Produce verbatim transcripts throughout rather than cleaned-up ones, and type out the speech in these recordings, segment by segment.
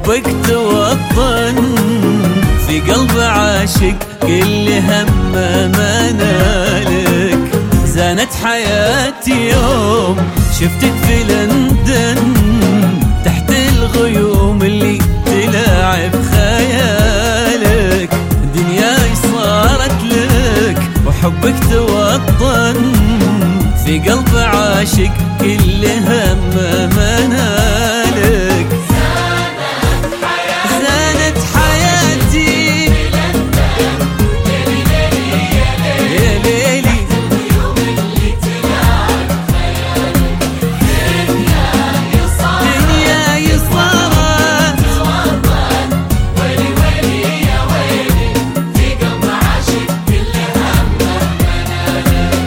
حبك توطن في قلب عاشق كل هم ما نالك. زانت حياتي يوم شفتك في لندن تحت الغيوم اللي تلاعب خيالك. دنياي صارت لك وحبك توطن في قلب عاشق كل هم ما نالك. زانت حياتي يا ليلي دنياي صارت ويلي ويلي يا ويلي في قلب عاشق كل هم ما نالك.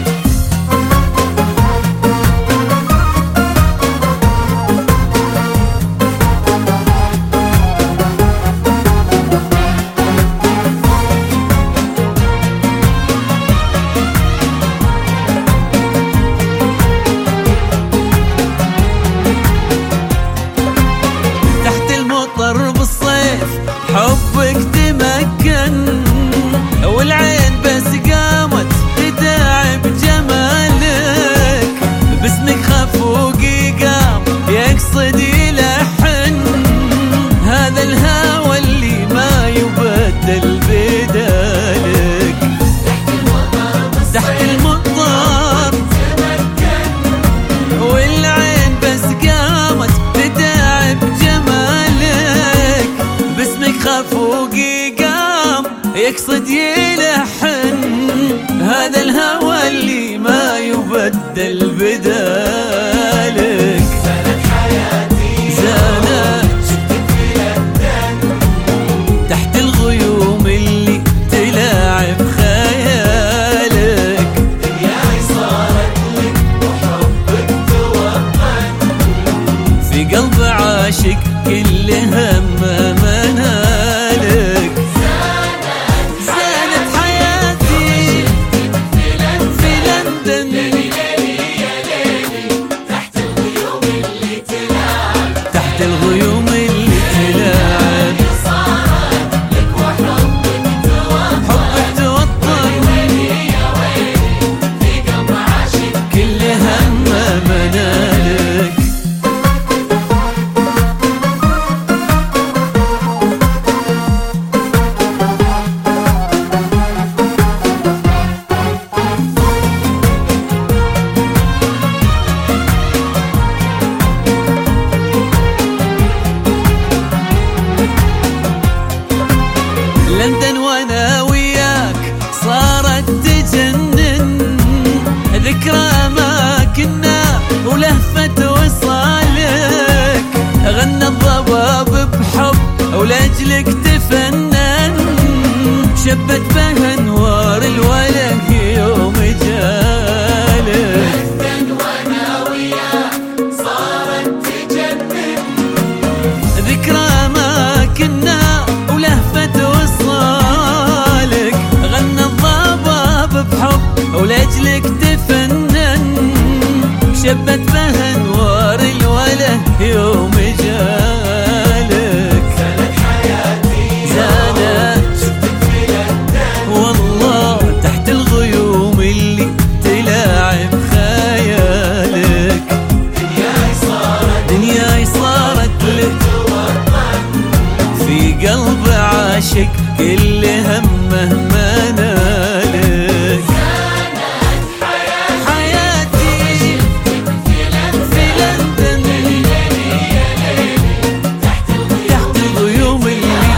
حبك تمكن والعين بس قامت تداعب جمالك. باسمك خفوقي قام يقصد يلحن هذا الهوى اللي ما يبدل بدالك. تحت المطر تمكن والعين بس قامت تداعب جمالك. باسمك خفوقي قام يقصد يلحن هذا الهوى اللي ما يبدل بدالك. زانت حياتي زانت شفتك في لندن تحت الغيوم اللي تلاعب خيالك. دنياي صارت لك وحبك توطن في قلب عاشق كل هم ما نالك. زانت حياتي في لندن تحت الغيوم اللي تلاعب تحت الغيوم اللي تلاعب. صارت لك وحبك توطن حبك توطن ويلي يا ويلي في قلب عاشق كل هم ما نالك. لندن وانا وياك صارت تجنن ذكرى ما كنا ولهفة وصالك. غنى الضباب بحب ولأجلك تفنن شبت بها انوار الوله يوم جالك. لندن وانا وياك صارت تجنن ذكرى ما كنا ولهفة وصالك. غنى الضباب بحب ولأجلك تفنن شبت بها انوار الوله يوم جالك. زانت حياتي زانت شفتك في لندن والله تحت الغيوم اللي تلاعب خيالك. دنياي صارت دنياي صارت لك توطن في قلب عاشق كل همه ما نالك. حياتي في لندن تحت الغيوم اللي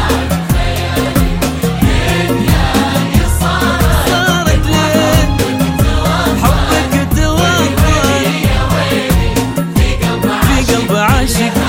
صارت لك حبك توطن في قلب عاشق